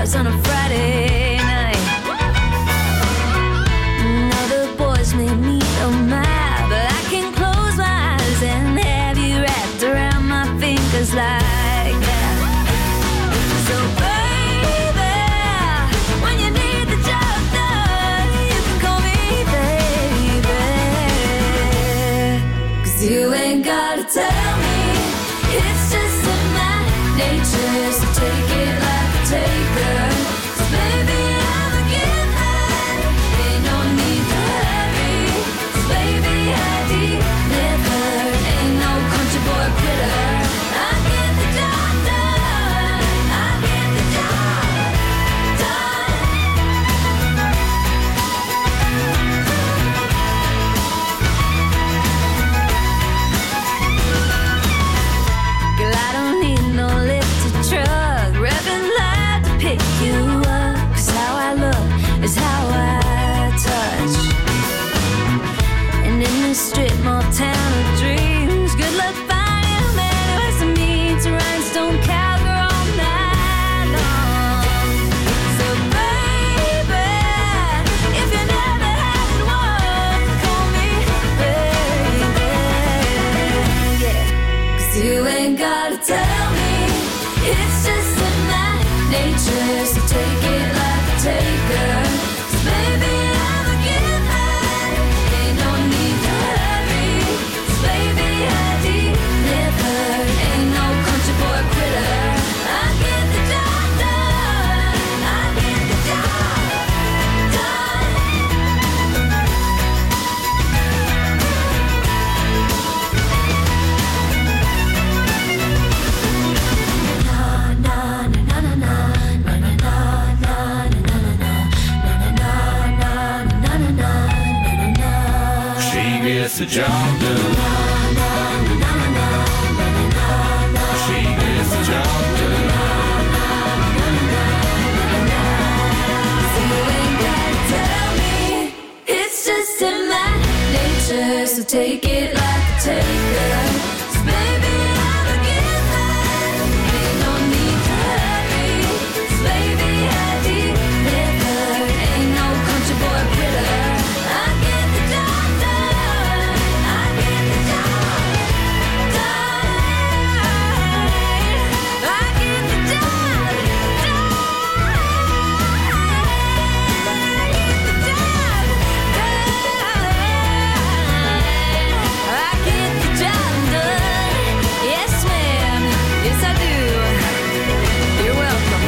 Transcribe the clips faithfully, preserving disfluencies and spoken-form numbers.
bars on a Friday night. Now the boys may meet on my, but I can close my eyes and have you wrapped around my fingers like that. So baby, when you need the job done, you can call me baby. 'Cause you ain't gotta tell me, it's just in my nature, so take it like a taker. 'Cause baby, I'm a giver, ain't no need to hurry. 'Cause baby, I deliver, ain't no country boy quitter. I get the job done, I get the job done. Girl, I don't need no lifted truck, revving loud to pick you up. 'Cause how I look is how I touch. And in this strip mall town of dreams, good luck finding a man who has to meet to rhinestone cowgirl all night long. So baby, if you never had one, call me baby. Yeah. 'Cause you ain't gotta tell me, it's just in my nature, so take it like a taker. 'Cause baby, I'm a giver, ain't no need to hurry. 'Cause baby, I deliver, ain't no country boy quitter. I get the job done, I get the job done. She gets the job done. She gets the job done. So you ain't gotta tell me, it's just in my nature, so take it like a taker. 'Cause baby, I'm a giver, ain't no need to hurry. 'Cause baby, I deliver, ain't no country boy quitter. I get the job done, I get the job done. I get the job done. I get the job done. Yes, ma'am. Yes, I do. You're welcome.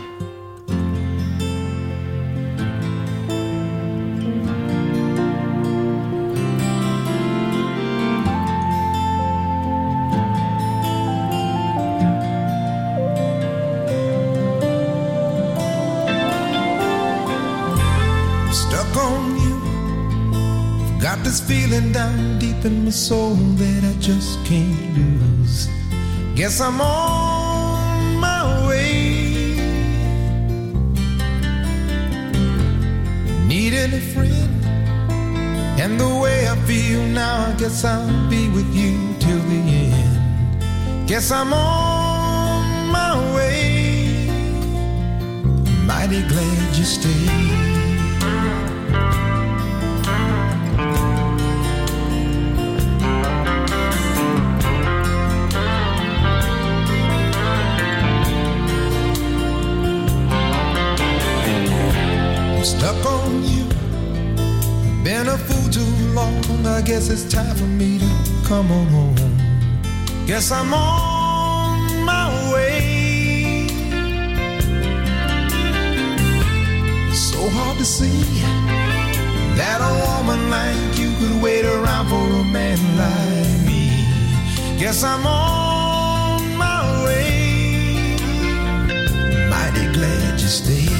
I'm stuck on you. Got this feeling down deep in my soul that I just can't lose. Guess I'm on my way. Needing a friend, and the way I feel now, I guess I'll be with you till the end. Guess I'm on my way. Mighty glad you stayed. I'm stuck on you. Been a fool too long. I guess it's time for me to come on home. Guess I'm on my way. So hard to see that a woman like you could wait around for a man like me. Guess I'm on my way. Mighty glad you stayed.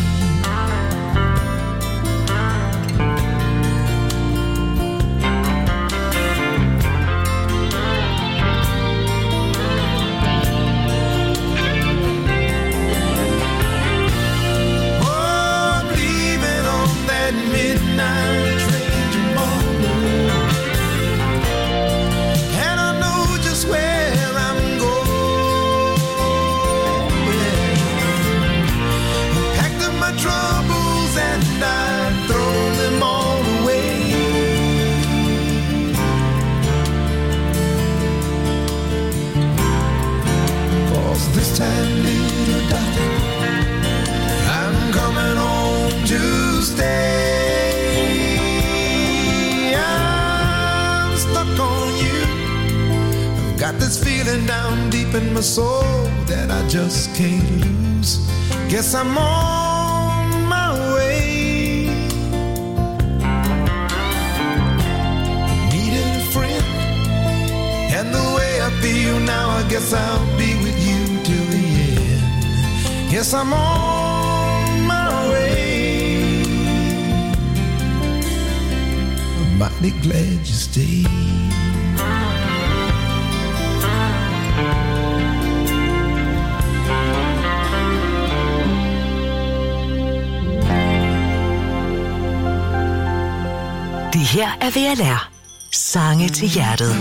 Midnight train tomorrow, and I know just where I'm going. Got this feeling down deep in my soul that I just can't lose. Guess I'm on my way. Needed a friend, and the way I feel now, I guess I'll be with you till the end. Yes, I'm on my way. I'm mighty glad you stayed. Det her er V L R. Sange til hjertet.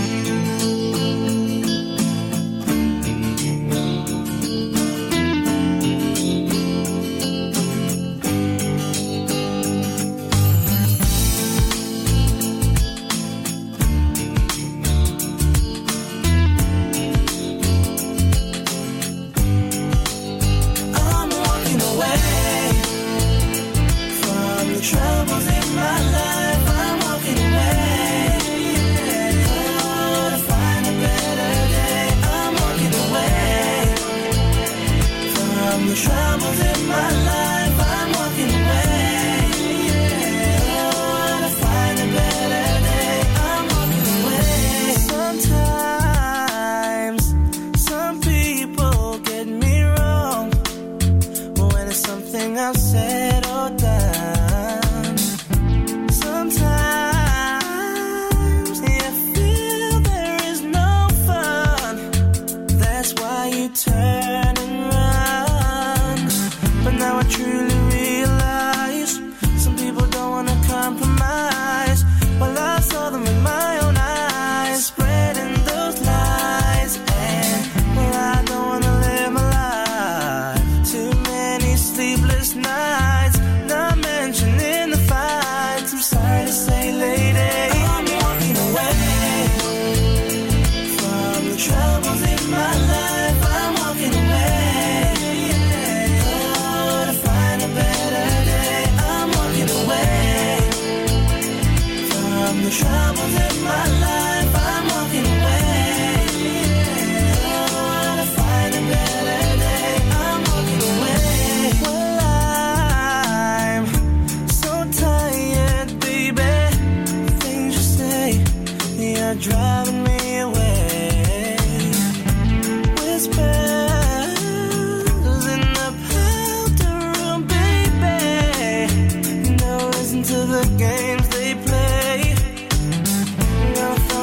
To the games they play, I'm gonna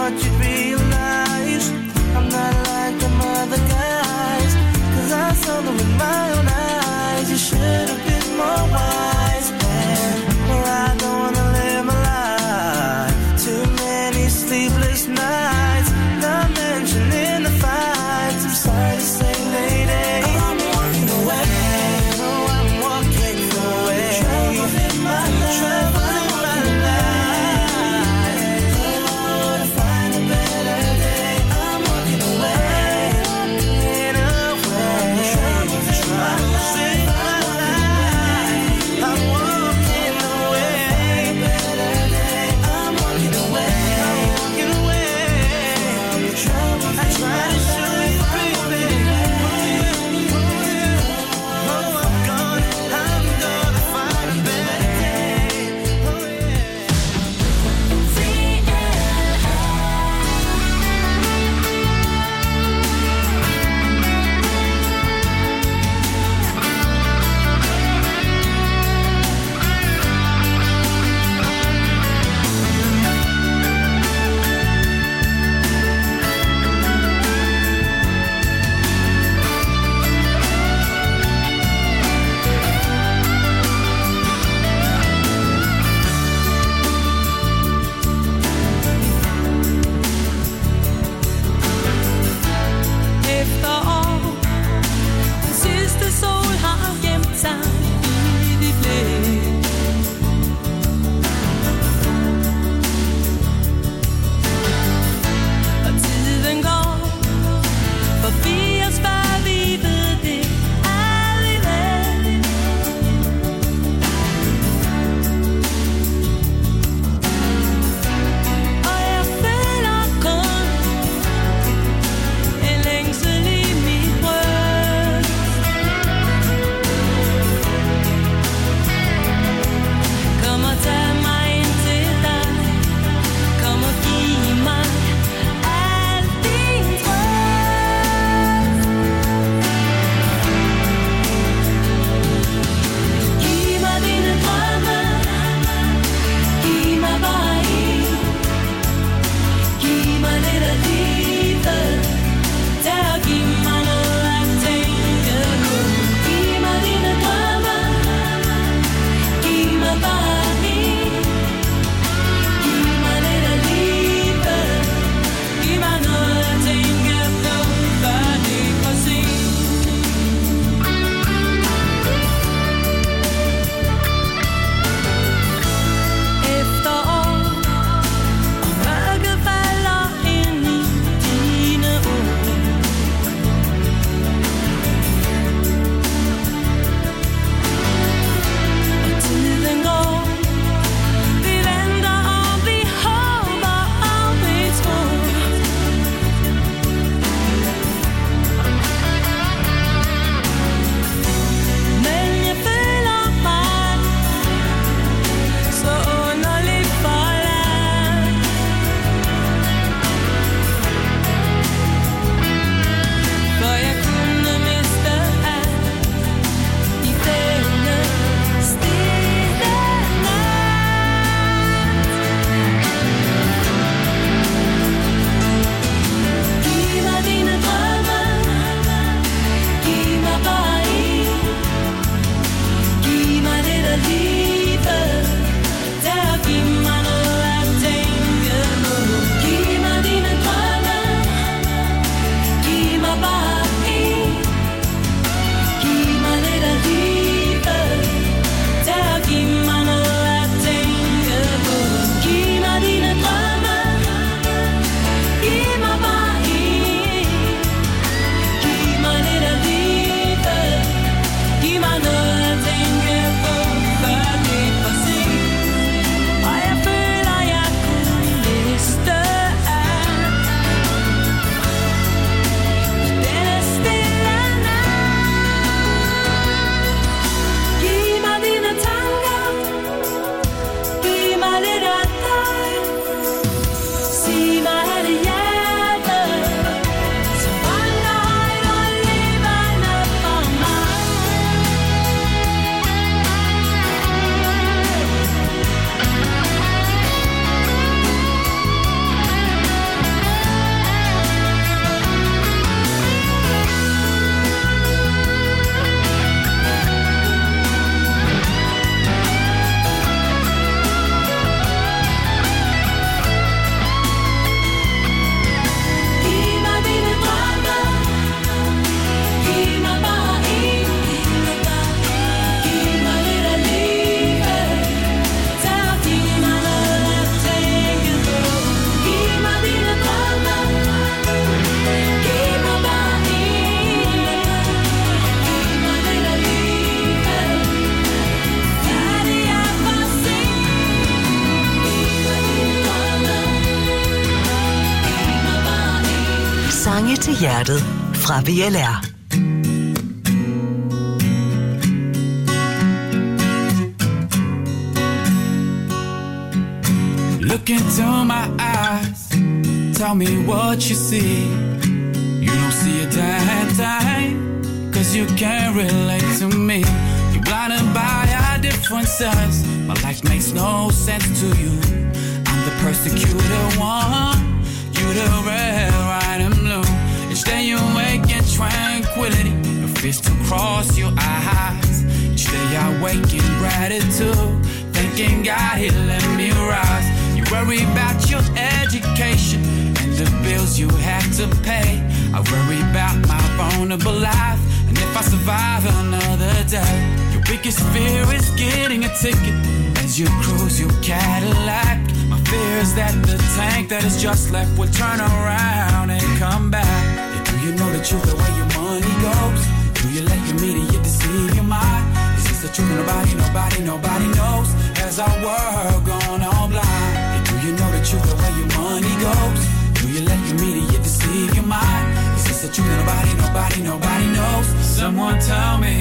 Sange til hjertet fra V L R. Look into my eyes, tell me what you see. You don't see a damn thing, cause you can't relate to me. You're blinded by our differences, my life makes no sense to you. I'm the persecuted one, you the red, white and blue. Each day you wake in tranquility, your fist to cross your eyes. Each day I wake in gratitude, thanking God he let me rise. You worry about your education and the bills you have to pay. I worry about my vulnerable life and if I survive another day. Your biggest fear is getting a ticket as you cruise your Cadillac. My fear is that the tank that is just left will turn around and come back. Yeah, do you know the truth of where your money goes? Do you let your media deceive your mind? Is this the truth? Nobody, nobody, nobody knows. Has our world gone all blind? Yeah, do you know the truth of where your money goes? Do you let your media deceive your mind? Is this the truth? Nobody, nobody, nobody knows. Someone tell me.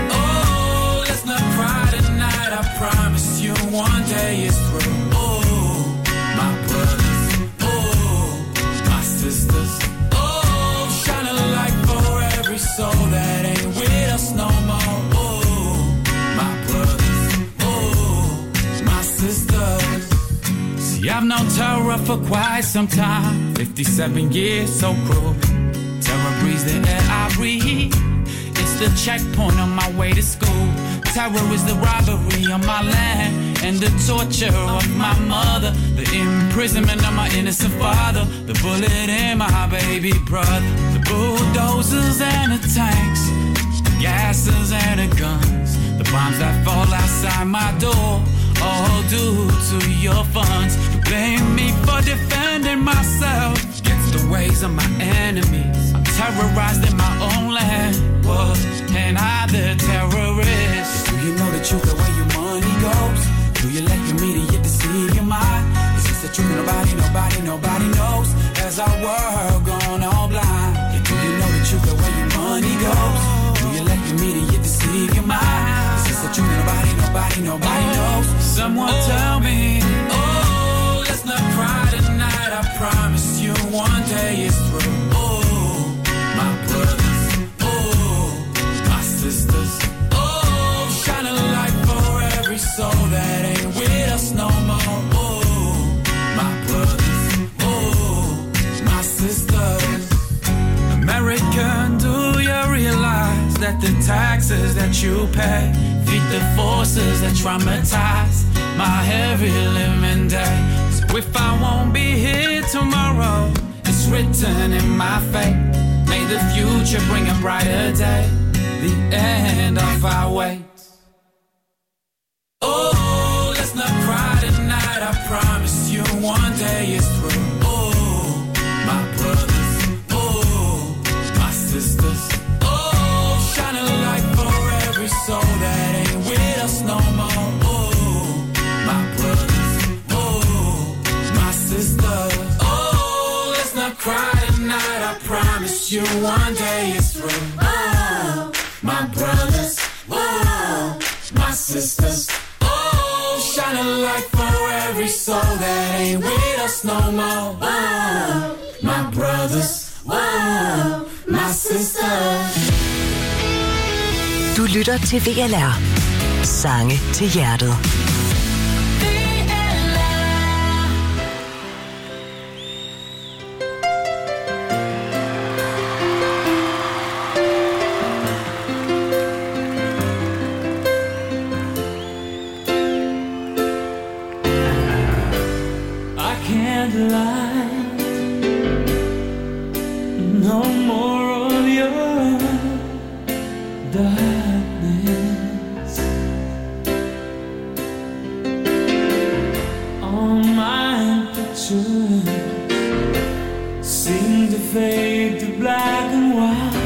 Oh, let's not cry tonight. I promise you one day it's through. Oh, my brothers. Oh, my sisters. Oh, shine a light for every soul that ain't with us no more. Oh, my brothers. Oh, my sisters. See, I've known terror for quite some time. fifty-seven years, so cruel. Terror breathes the air I breathe. It's the checkpoint on my way to school. Terror is the robbery on my land and the torture of my mother. The imprisonment of my innocent father. The bullet in my baby brother. The bulldozers and the tanks. The gases and the guns. The bombs that fall outside my door. All due to your funds. You blame me for defending myself against the ways of my enemies. I'm terrorized in my own land. Whoa, and I the terrorist. Do you know the truth of where your money goes? Do you let your media deceive your mind? Is this the truth? Nobody, nobody, nobody knows. Has our world gone all blind? Yeah, do you know the truth of where your money goes? Do you let your media deceive your mind? Is this the truth? Nobody, nobody, nobody knows. Someone oh, tell me. Oh, let's not cry tonight. I promise you one day it's through. Oh, my brothers. Oh, my sisters. Oh, shine a light for every soul that ain't with us no more. Oh, my brothers. Oh, my sisters. American, do you realize that the taxes that you pay feed the forces that traumatize my heavy living day? So if I won't be here tomorrow, it's written in my fate. May the future bring a brighter day, the end of our wait. Oh, let's not cry tonight. I promise you one day it's through. Oh, my brothers. Oh, my sisters. Oh, shine a light for every soul that ain't with us no more. Oh, my brothers. Oh, my sisters. Oh, let's not cry tonight. I promise you one day it's through. Oh, my brothers. Oh, my sisters. Oh, shine a light for every soul that ain't with us no more. Oh, my brothers. Oh, my sisters. Du lytter til V L R. Sange til hjertet. I can't lie. No more of your darkness. All my pictures seem to fade to black and white.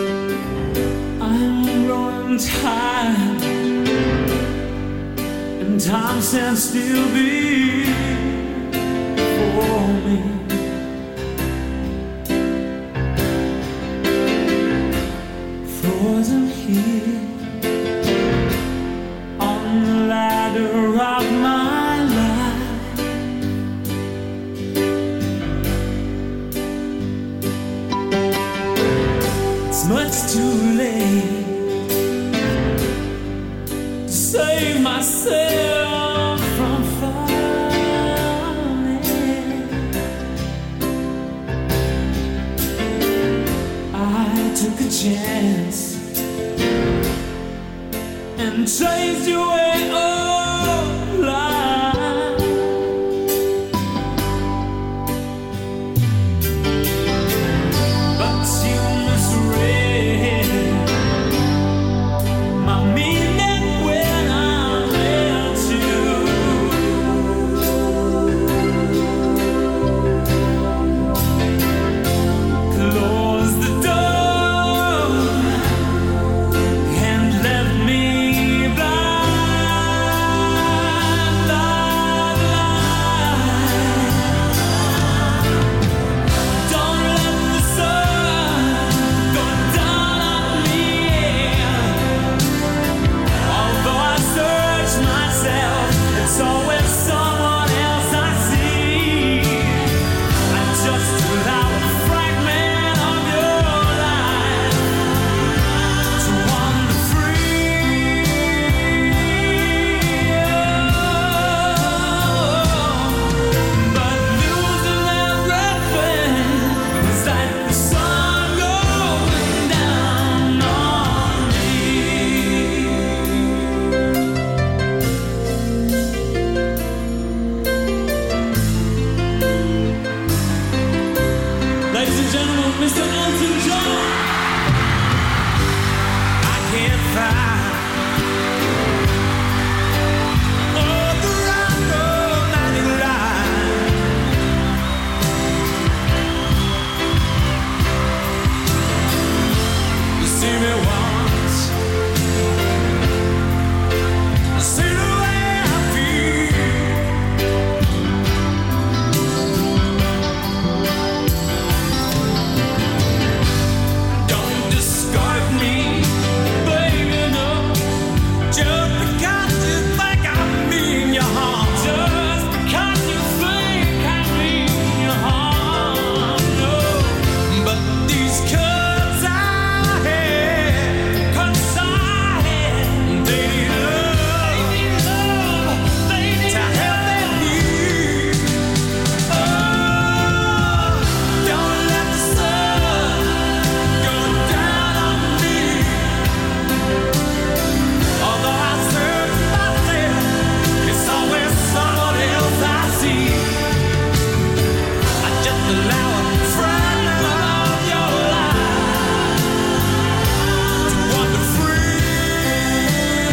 I'm growing tired and time stand still before me. Frozen here on the ladder of my life. It's much too late to save myself from falling. I took a chance and chased you away alive. But you misread my meaning when I met you. Close the door and left me blind, blind, blind. Don't let the sun go down on me. Although I search myself, it's always someone else I see. I just allow a fragment of your life to wander free. But losing everything is like the sun going down on me. Ladies and gentlemen, Mister Elton John. I can't find all the romantic line. You see me once, see the way I feel. Don't discard me, baby, no. Just because you think I mean you harm. Just because you think I mean you harm, no. But these cuts I had, cuts I had, they need love, they need to help them heal. Oh, don't let the sun go down on me. Although I search myself, it's always someone else I see. I just allow a fragment of your life to wander free.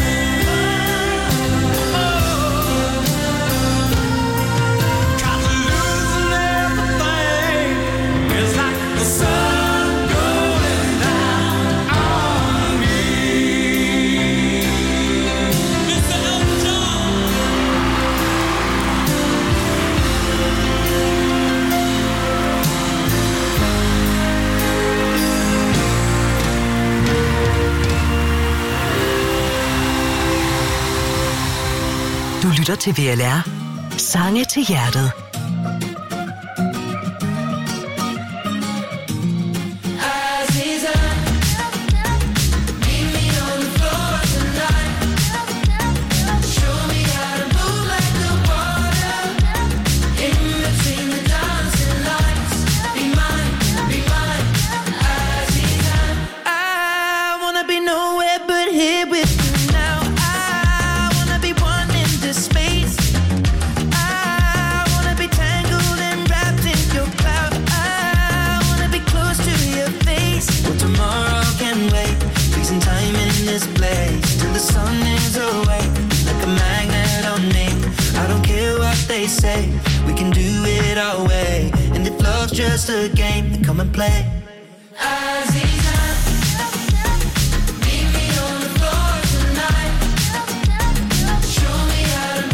Cause losing everything is like the sun going down on me. Mister Elton John. Du lytter til V L R. Sange til hjertet. I wanna be nowhere but here with you now. I wanna be one in this space. I wanna be tangled and wrapped in your cloud. I wanna be close to your face. Well, tomorrow can wait. Freezing time in this place till the sun is away. Like a magnet on me. I don't care what they say. We can do it our way. And if love's just a game, then come and play. Meet me on the floor tonight. Show me how to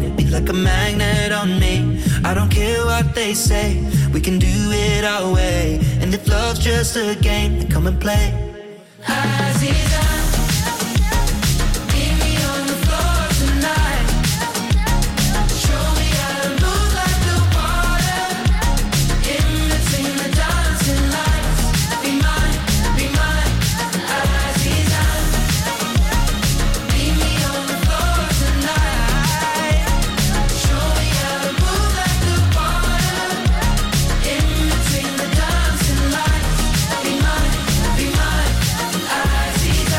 it, be like a magnet on me. I don't care what they say, we can do it our way. And if love's just a game, then come and play. Aziza, meet me on the floor tonight. Show me how to move like the water, in between the dancing lights. Be mine, be mine, Aziza. Meet me on the floor tonight. Show me how to move like the water, in between the dancing lights. Be mine, be mine, Aziza.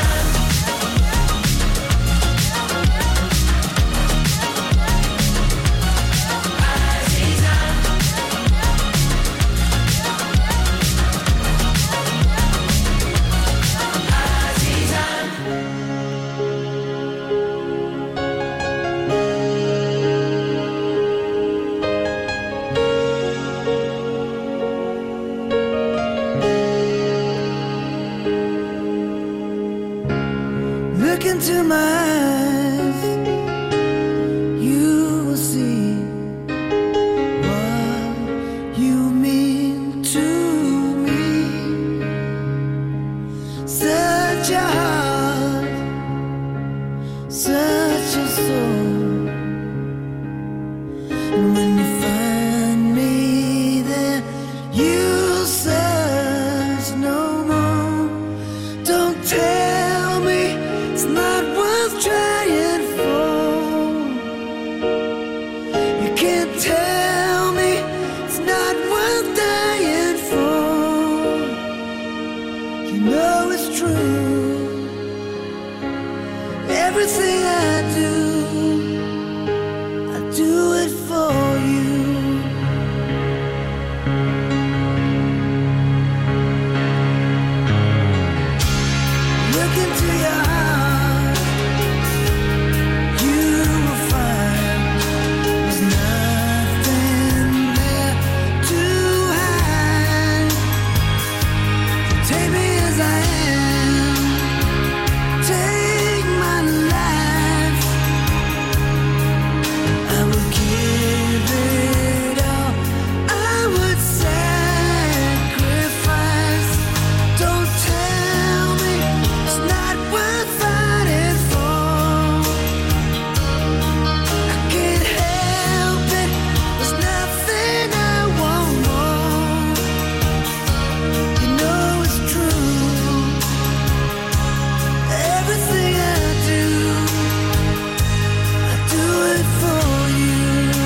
Look into my eyes, you will see what you mean to me. Such a heart, such a soul. And when you find me there, you'll search no more. Don't tell me it's not worth trying for. You can't tell me it's not worth dying for. You know it's true. Everything I do, I do it for you. Look into your heart, you will find there's nothing there to hide. Take me as I am, take my life. I would give it all, I would sacrifice. Don't tell me it's not worth fighting for. I can't help it, there's nothing I want more. You know it's true. Everything I do, I do it for you.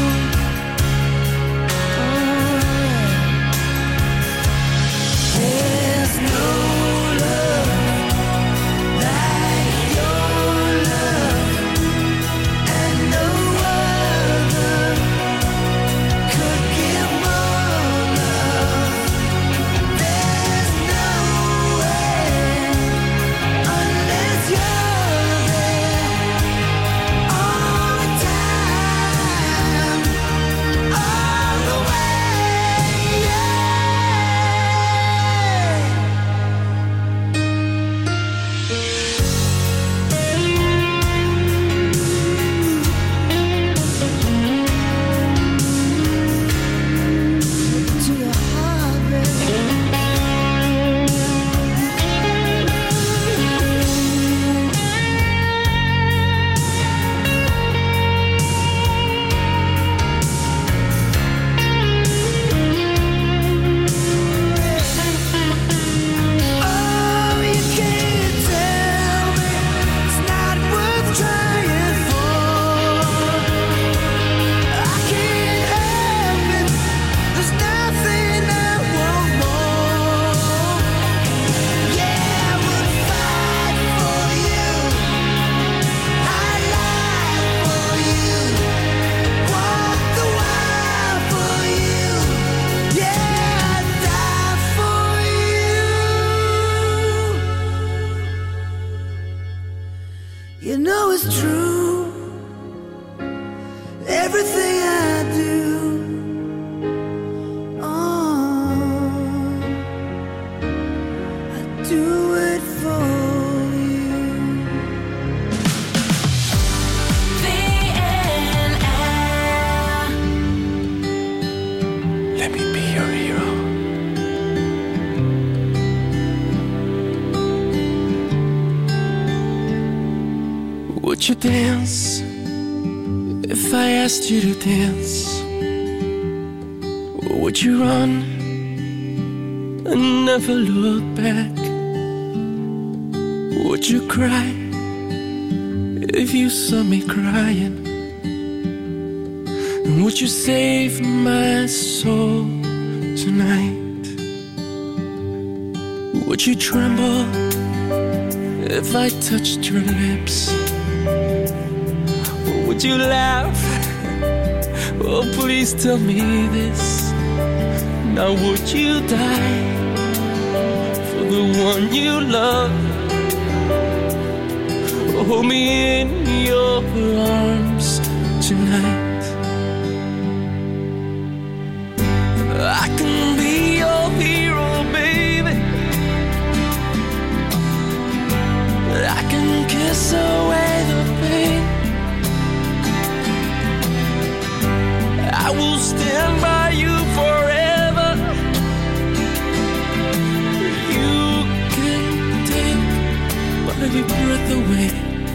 There's no love like your love, and no other could give more love. There's no way unless you're there all the time, all the way. Yeah. To your heart, baby. Oh, you can't tell me it's not worth trying for. I can't help it, there's nothing I want more. Yeah, I would fight for you, I'd lie for you, walk the wild for you. Yeah, I'd die for you. You know it's true. Everything I do, oh, I do it for you. V N L you dance if I asked you to dance? Or would you run and never look back? Would you cry if you saw me crying? And would you save my soul tonight? Would you tremble if I touched your lips? Or would you laugh? Oh, please tell me this. Now would you die for the one you love? Hold me in your arms tonight. I can be your hero, baby. I can kiss away the pain. I will stand by you forever. You can take my breath away.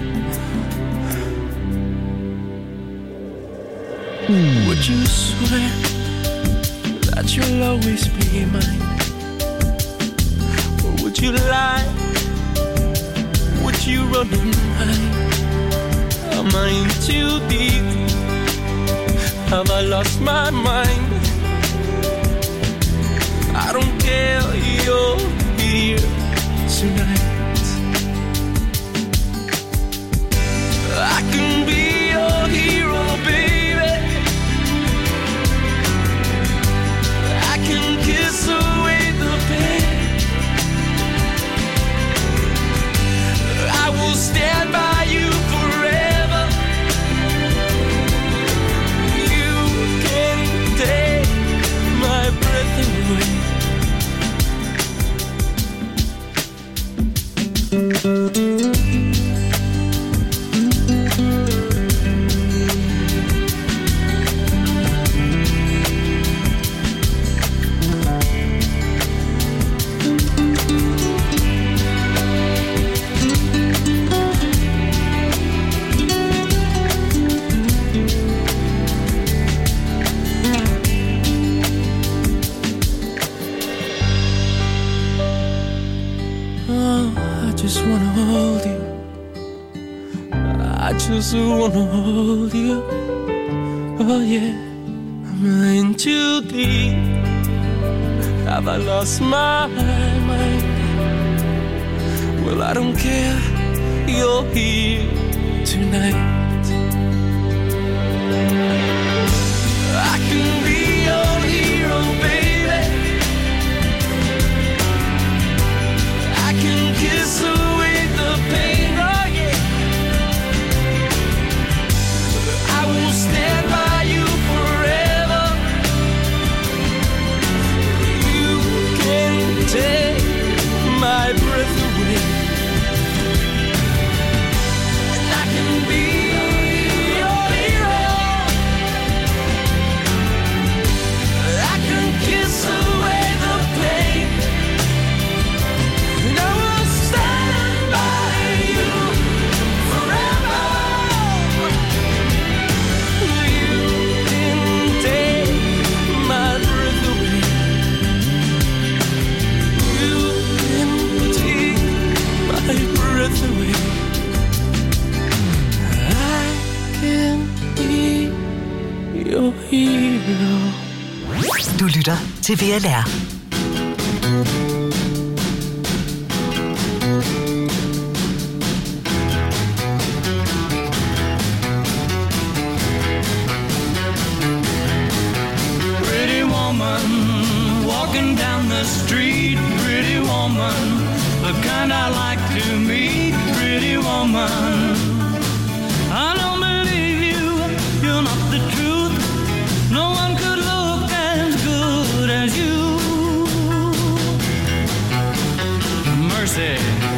Would you swear that you'll always be mine? Or would you lie? Would you run and hide? Am I in too deep? Have I lost my mind? I don't care, you're here tonight. I can be your hero, baby. I can kiss away the pain. I will stand by you forever. You can take my breath away. Just wanna hold you. Oh yeah, I'm in too deep. Have I lost my mind? Well, I don't care, you're here tonight. I can be your hero, baby. I can kiss away the pain. Oh yeah, I will stand by you forever. You can take my breath away, and I can be your hero. I can kiss away the pain, and I will stand by you forever. You can take my breath away. You can take my breath away. I can be your hero. Du lytter til V L R. Pretty woman, walking down the street. Pretty woman, the kind I like to meet. Pretty woman, I don't believe you, you're not the truth. No one could look as good as you. Mercy.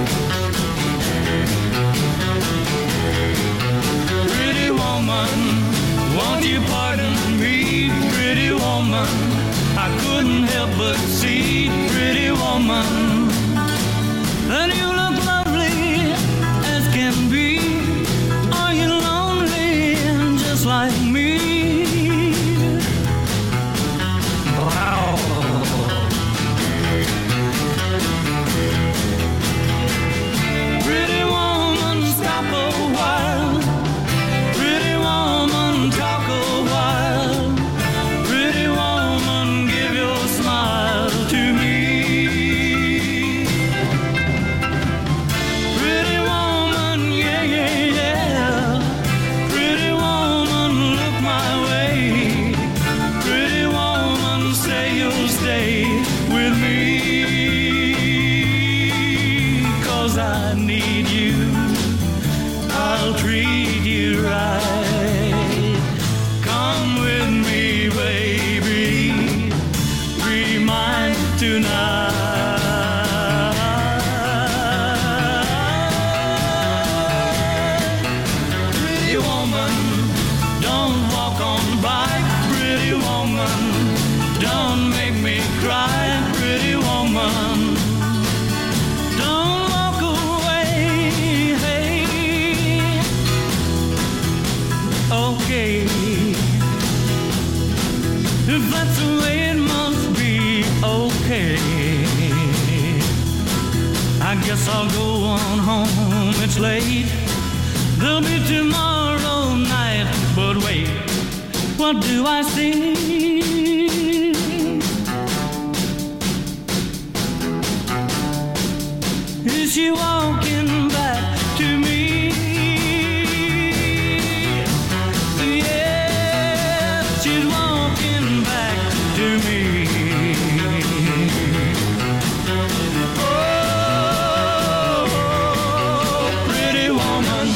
Pretty woman, won't you pardon me? Pretty woman, I couldn't help but see. Pretty woman, and you look lovely as can be. Are like me. Pretty woman, stop a while. Pretty woman, talk a while. Pretty woman, give your smile to me. Pretty woman, yeah, yeah, yeah. Pretty woman, look my way. Pretty woman, say you'll stay with me. 'Cause I need you, I'll treat you right. Come with me, baby, be mine tonight. Pretty woman, don't walk on by. Pretty woman, don't make me cry. Pretty woman, don't walk away. Hey, okay, if that's the way it must be, okay. I guess I'll go on home, it's late. There'll be tomorrow night, but wait, what do I see? Is she walking back to me? Yeah, she's walking back to me. Oh, pretty woman.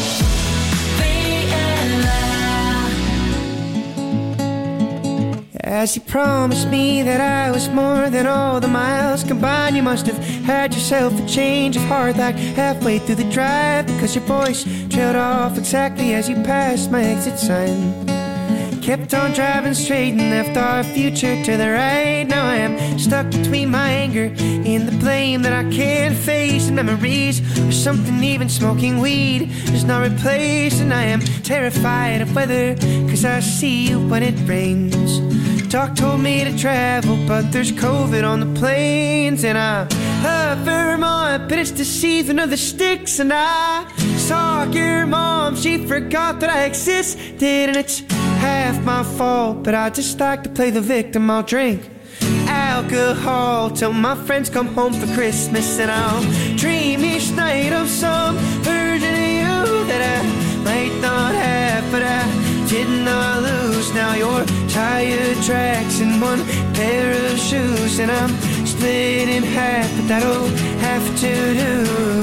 As you promised me that I was more than all the miles combined, you must have had yourself a change of heart like halfway through the drive, because your voice trailed off exactly as you passed my exit sign. Kept on driving straight and left our future to the right. Now I am stuck between my anger and the blame that I can't face, and memories or something even smoking weed does not replace. And I am terrified of weather, 'cause I see you when it rains. Doc told me to travel, but there's COVID on the planes. And I love Vermont, but it's the season of the sticks. And I saw your mom, she forgot that I existed. And it's half my fault, but I just like to play the victim. I'll drink alcohol till my friends come home for Christmas, and I'll dream each night of some version of you that I might not have, but I did not lose. Now your tire tracks in one pair of shoes, and I'm split in half, but that'll have to do.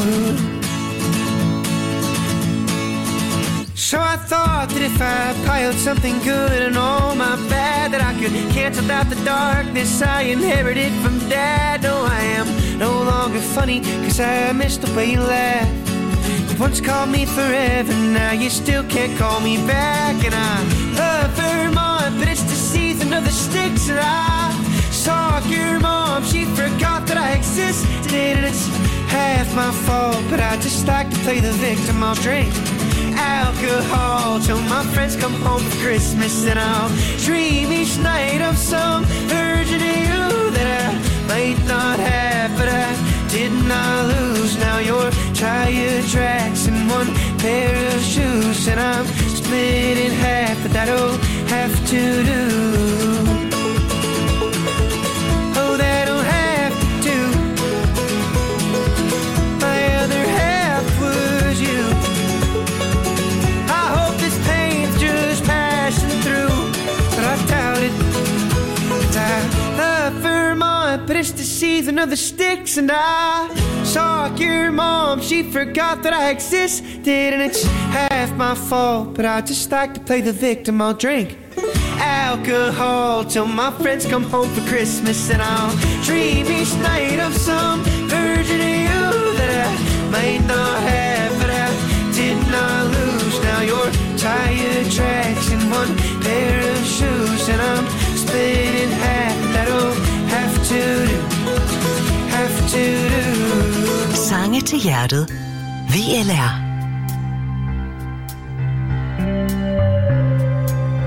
So I thought that if I piled something good and all my bad, that I could cancel out the darkness I inherited from Dad. No, I am no longer funny, 'cause I missed the way you laughed. You once called me forever, now you still can't call me back. And I love Vermont, but it's the season of the sticks. And I saw your mom, she forgot that I existed. And it's half my fault, but I just like to play the victim. I'll drink alcohol till my friends come home for Christmas, and I'll dream each night of some version of you that I might not have, but I did not lose. Now your tire tracks in one pair of shoes, and I'm split in half, but that'll have to do. Oh, that'll have to do. My other half was you. I hope this pain's just passing through, but I doubt it. 'Cause I love Vermont, but it's the season of the sticks. And I saw your mom, she forgot that I existed. And it's half my fault, but I just like to play the victim. I'll drink alcohol till my friends come home for Christmas, and I'll dream each night of some version of you that I might not have, but I did not lose. Now your tire tracks in one pair of shoes, and I'm split in half, but that'll have to do, have to do. Sange til hjertet. V L R.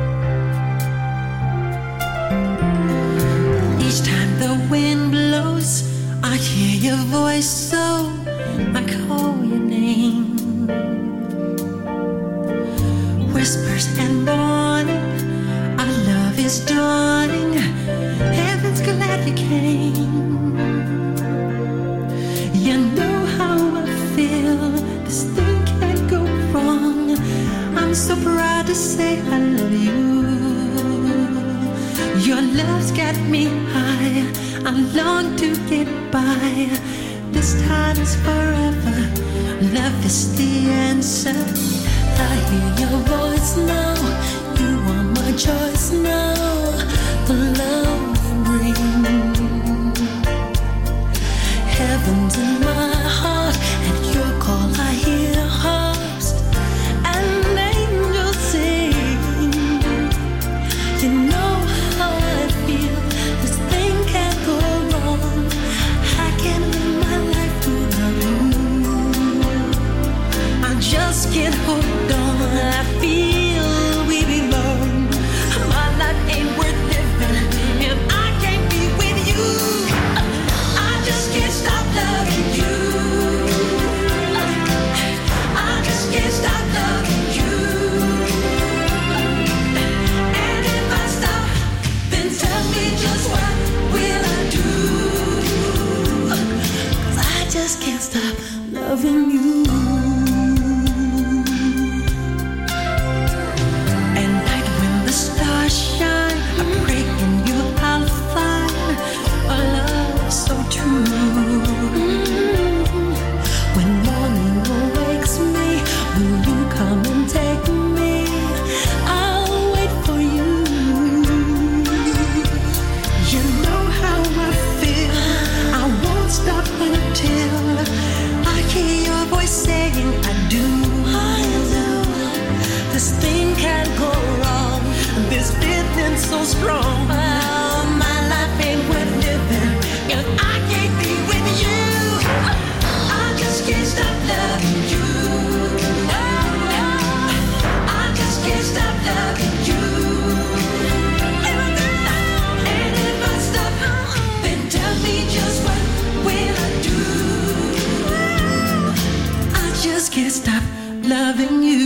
Your love's got me high. I long to get by. This time is forever. Love is the answer. I hear your voice now. You are my choice now. The love we bring. Heaven's in my heart. At your call I hear harps and angels sing. You know how I feel. This thing can't go wrong. I can live my life without you. I just can't hold on. I feel we belong. My life ain't worth living if I can't be with you. I just can't stop loving you. I just can't stop loving you. And if I stop, then tell me just what will I do? 'Cause I just can't stop loving you. And night when the stars shine, I pray in you I'll find a love so true. When morning awakes me, will you come and take me? I'll wait for you. You know how I feel. I won't stop until I hear your voice saying I do. I do. This thing can't go wrong. This feeling so strong. Oh, my life ain't worth living if I can't be with you. I just can't stop loving you. I just can't stop loving you. And if I stop, then tell me just what will I do? I just can't stop loving you.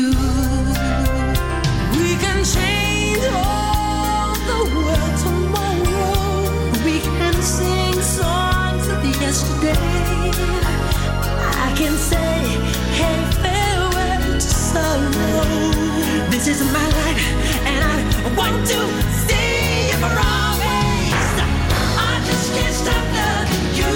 We can change all the world tomorrow. We can sing songs of yesterday. I can say, hey, farewell to sorrow. This is my life, and I want to see you for always. I just can't stop loving you.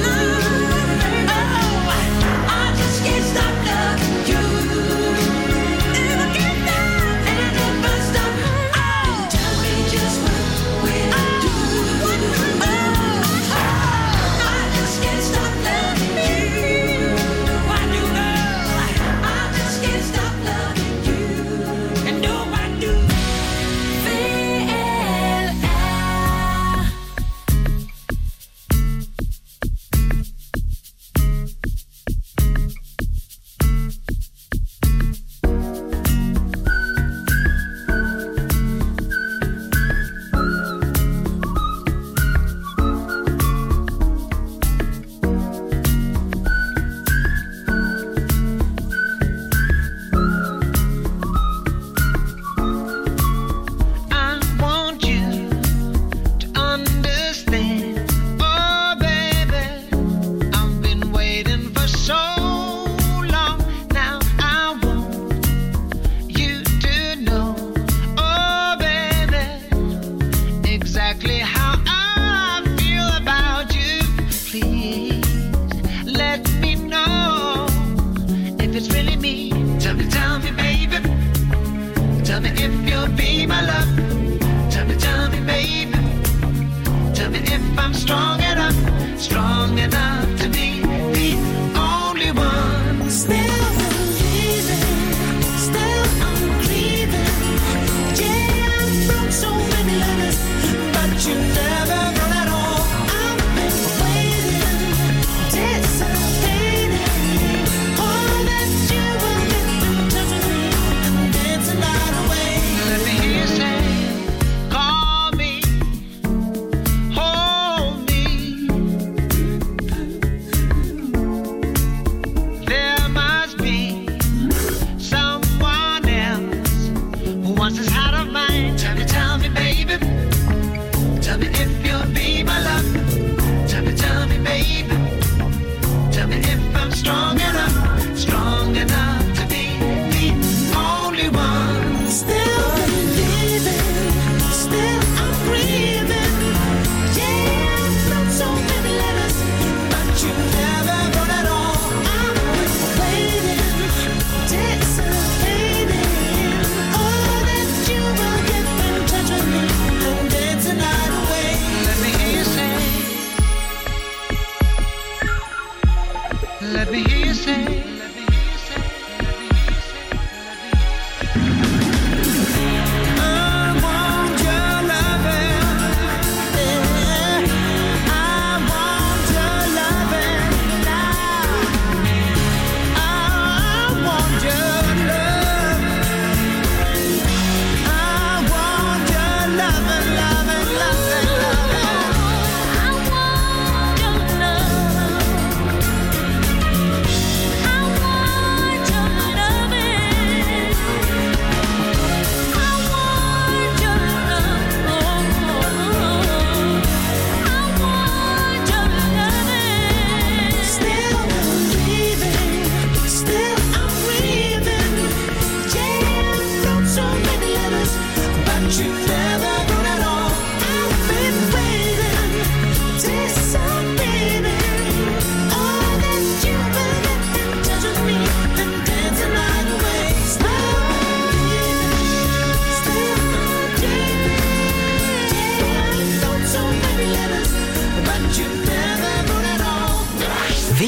Oh, I just can't stop loving you. If I can't stop, and if I stop, oh, tell me just what will I do? Oh, I just can't stop loving you. I do know. I just can't stop loving you. And no, I do. Feel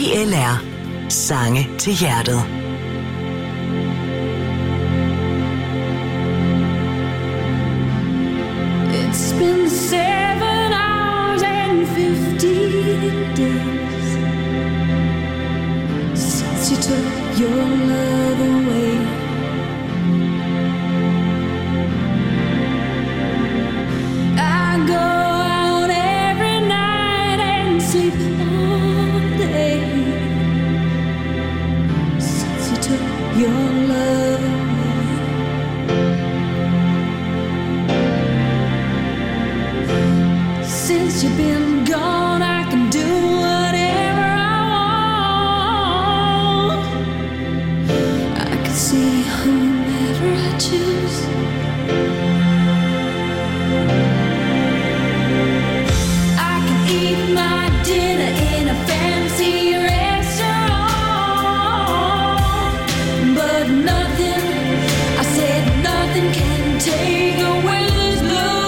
L R. Sange til hjertet. It's been seven hours and fifteen days since you took your love away. I go out every night and sleep all day since you took your love away. Since you've been gone, I can do whatever I want. I can see whomever I choose. I can eat my dinner in a fancy restaurant, but nothing, I said nothing can take away this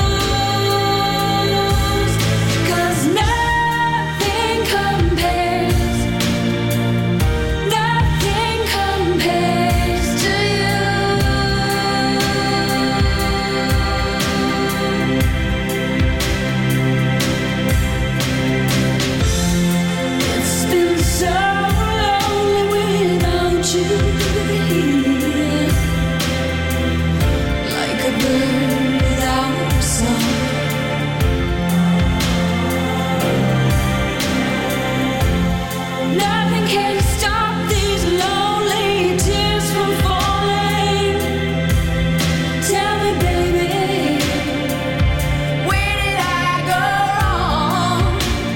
blues. 'Cause nothing compares, nothing compares to you. It's been so lonely without you here, like a bird without a song. Nothing can stop these lonely tears from falling. Tell me, baby, where did I go wrong?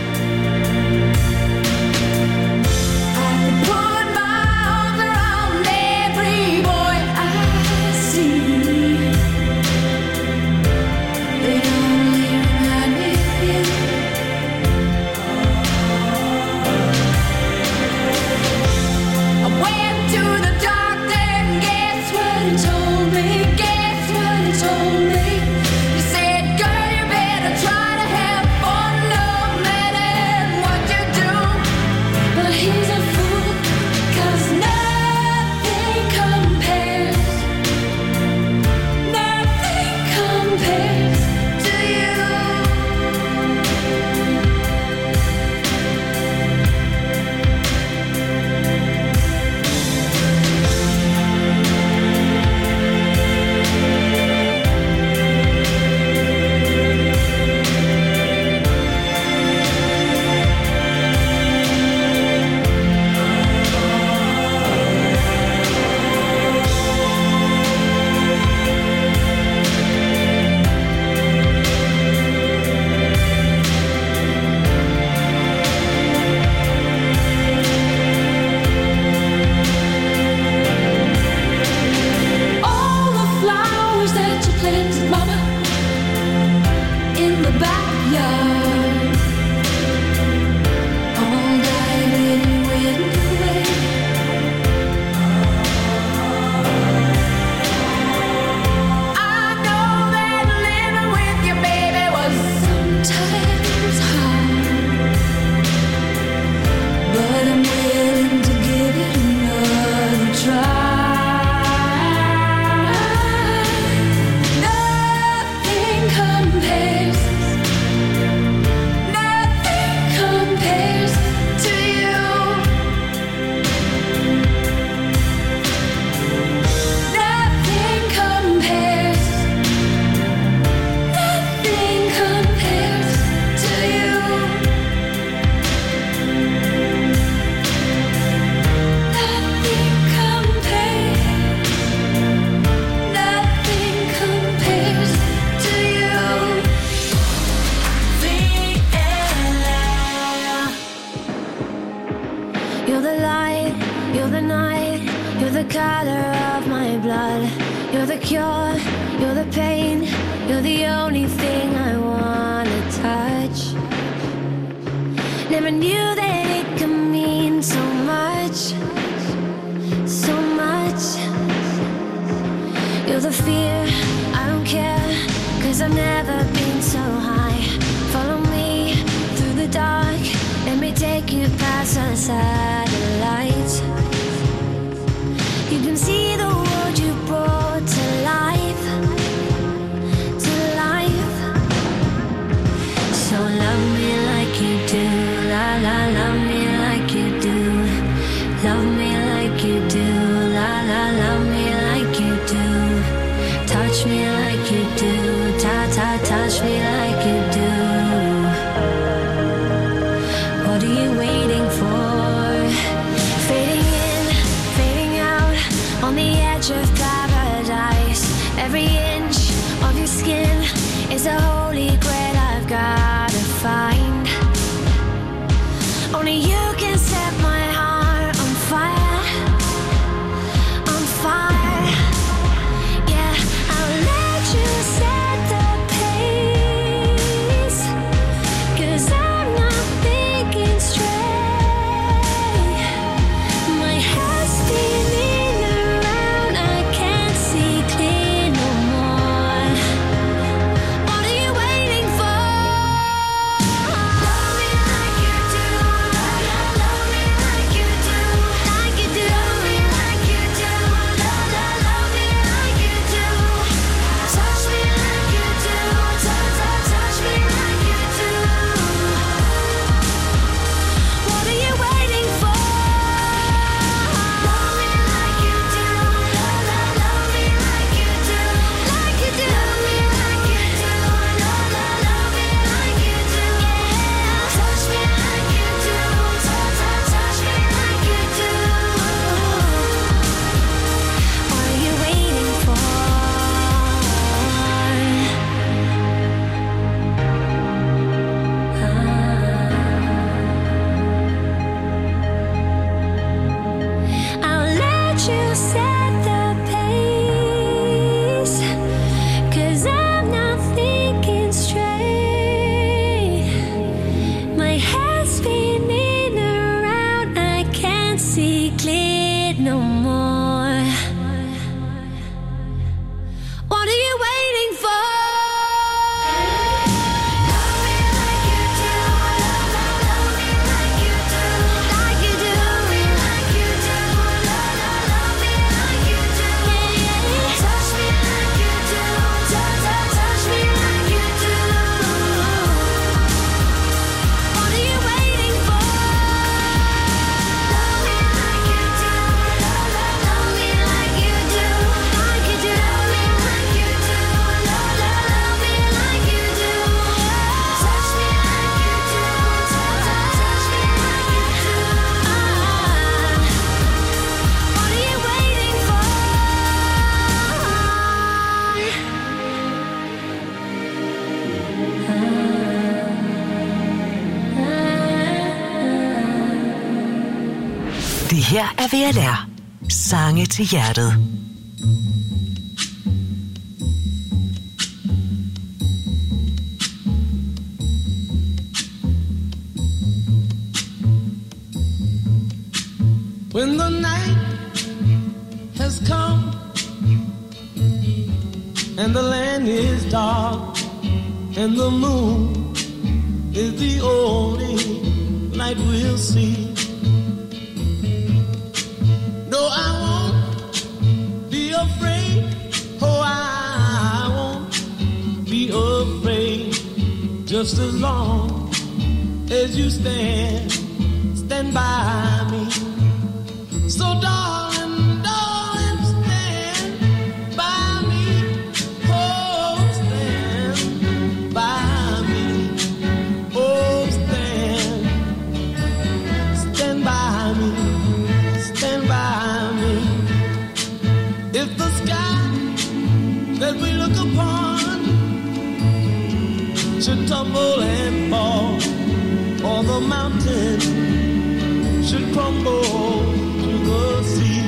I could put my arms around every boy I see. They only remind me of you. I went to the doctor and guess what he told me? Guess what he told me? He said, girl, you better try to have fun no matter what you do. But he's a fool, 'cause nothing compares, nothing compares to you. All the flowers that you planted, mama, in the backyard, all died and went away. I know that living with you, baby, was sometimes hard, but I'm willing to give it another try. Nothing compares, nothing compares to you. Nothing compares, nothing compares to you. Nothing compares, nothing compares to you. V L R. You're the light, you're the night, you're the color of my blood. You're the cure, you're the pain, you're the only thing I wanna touch. Never knew that it could mean so much, so much. You're the fear, I don't care, 'cause I've never been so high. Follow me through the dark, let me take you past stars and satellites. You can see the world you brought to life, to life. So love me like you do, la la, love me like you do. Love me like you do, la la, love me like you do. Touch me like you do, ta ta, touch me like you do. What are you waiting for? Fading in, fading out, on the edge of paradise. Every inch of your skin is a holy grail I've gotta find. Only you can set my heart on fire, on fire. Yeah, I'll let you set the pace, 'cause I'm not thinking straight. My head's spinning around, I can't see clear no more. What are you waiting for? Love me like you do, love, love, love me like you do, like you do. Love me like you do, love, love, love me like you do. Touch me like you do, touch, touch, touch me like you do. What are you waiting for? Love me like you do, love, love, love me like you do, like you do. Love me like you do, love, love, love me like you do. Yeah, touch me like you do, touch, touch, touch me like you do. What are you waiting for? I'll let you set the pace, 'cause I'm not thinking straight. My head's spinning around, I can't see clear no more. What are you waiting for? Love me like you do, love, love, love me like you do, like you do. Love me like you do, love, love, love me like you do. Yeah, touch me like you do, touch, touch, touch me like you do. What are you waiting for? Love me like you do, love, love, love me like you do, like you do. Love me like you do, love, love, love me like you do. Touch me like you do, touch, touch, touch me like you do. What are you waiting for? Det her er V L R. Sange til hjertet. When the night has come and the land is dark and the moon is the only light we'll see. No, I won't be afraid. Oh, I won't be afraid. Just as long as you stand, stand by me. So darling, darling, stand by me. Oh, stand by me. Oh, stand, stand by me. Stand by me. If the sky that we look upon should tumble and fall, or the mountain should crumble to the sea,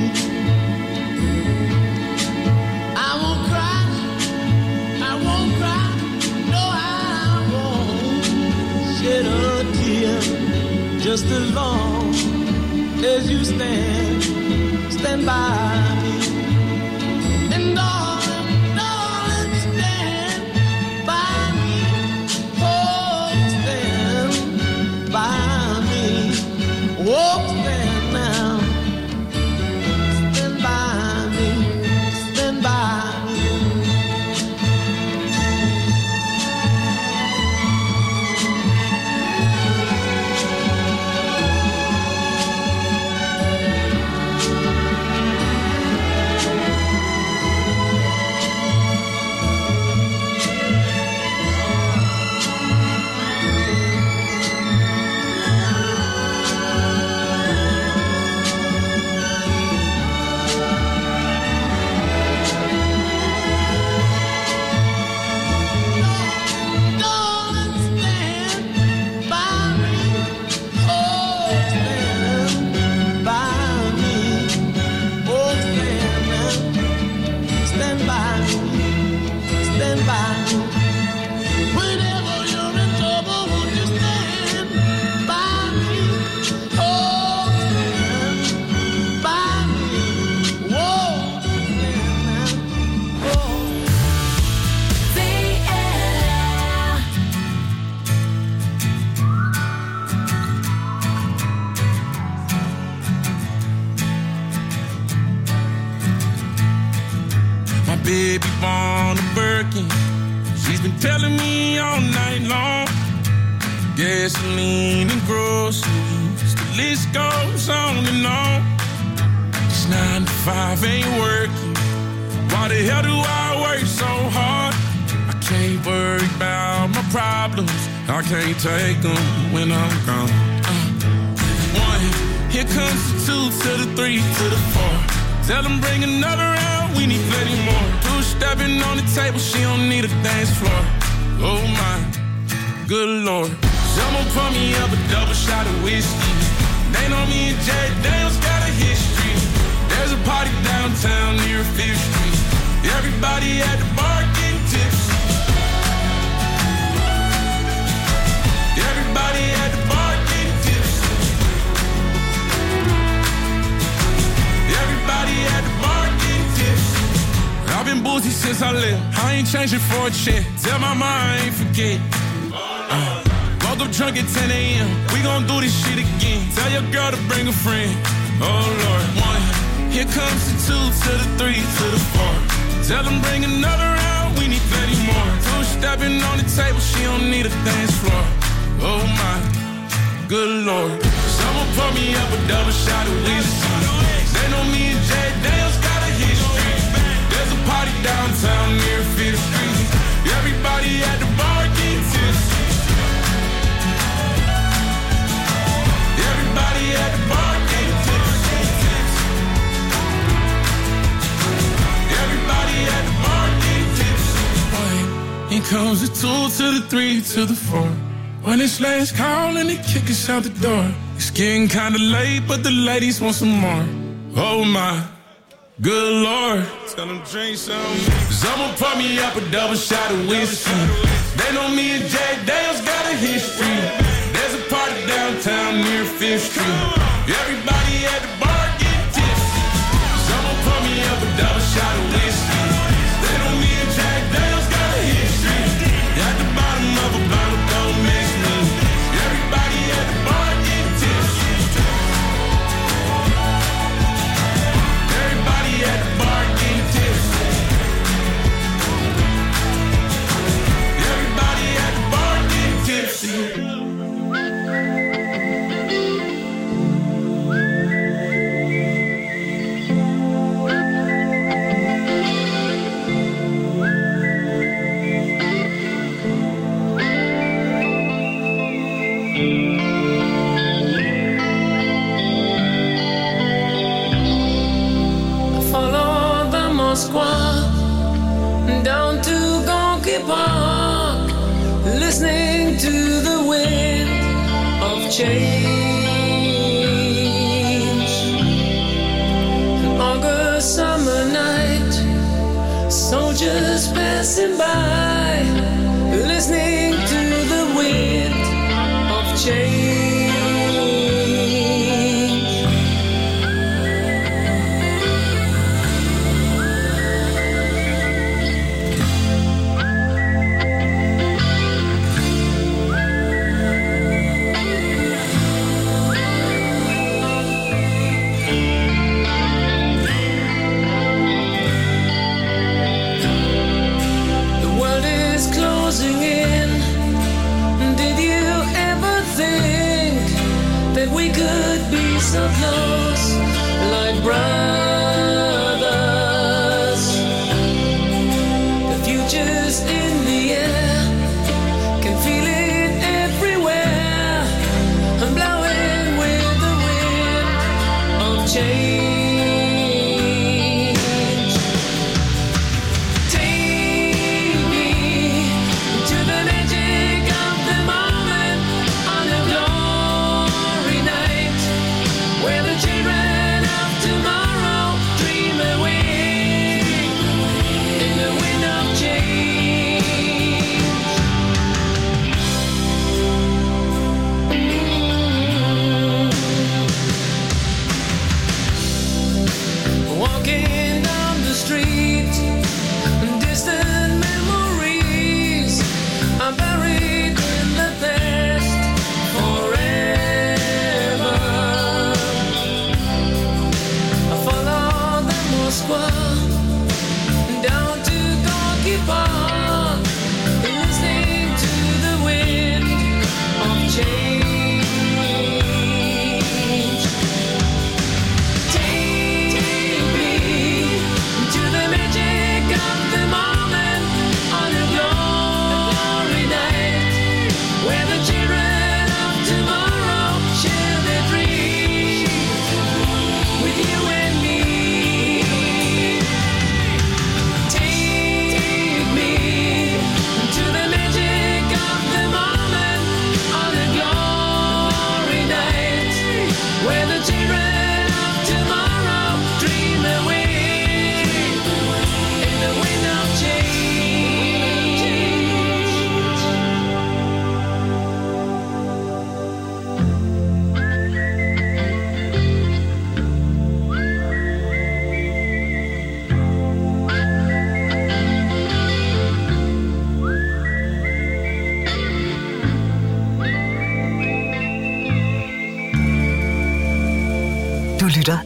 I won't cry, I won't cry, no, I won't shed a tear. Just as long as you stand, stand by me. And darling, darling, stand by me. Oh, stand by me. Gasoline and groceries, the list goes on and on. This nine to five ain't working. Why the hell do I work so hard? I can't worry about my problems. I can't take them when I'm gone. Uh, one, here comes the two to the three to the four. Tell them bring another round, we need plenty more. Two stepping on the table, she don't need a dance floor. Oh my, good Lord. Someone pour me up a double shot of whiskey. They know me and Jack Daniels got a history. There's a party downtown near Fifth Street. Everybody at the bar getting tipsy. Everybody at the bar getting tipsy. Everybody at the bar getting tipsy. I've been boozy since I left. I ain't changing for a check. Tell my mom I ain't forget. Uh, woke up drunk at ten a.m. We gon' do this shit again. Tell your girl to bring a friend. Oh Lord, one. Here comes the two to the three to the four. Tell them bring another round, we need plenty more. Two stepping on the table, she don't need a dance floor. Oh my, good Lord. Someone pour me up a double shot of whiskey. They know me and Jack Daniels got a history. There's a party downtown near Fifth Street. Everybody at the bar getting tipsy. Everybody at the bar getting tipsy. Everybody at the bar getting tipsy. Here comes the two to the three to the four. When it's last call and they kick us out the door. It's getting kinda late, but the ladies want some more. Oh my, good Lord. Tell them drink some. Someone pour me up a double shot of whiskey. They know me and Jack Daniels got a history. There's a party downtown near Fifth Street. Everybody at the bar getting tipsy. Someone pour me up a double shot of whiskey. They know me and Jack Daniels got a history. At the bottom of a bottle, don't miss me. Everybody at the bar getting tipsy. Everybody at the bar getting tipsy. Everybody at the bar getting tipsy. Down to Gonky Park, listening to the wind of change. An August summer night, soldiers passing by, listening to the wind of change. So close, like brothers. The future's in the air, can feel it everywhere. I'm blowing with the wind of change. Take me to the magic of the moment on a glory night, where the children of tomorrow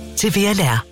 til V L R.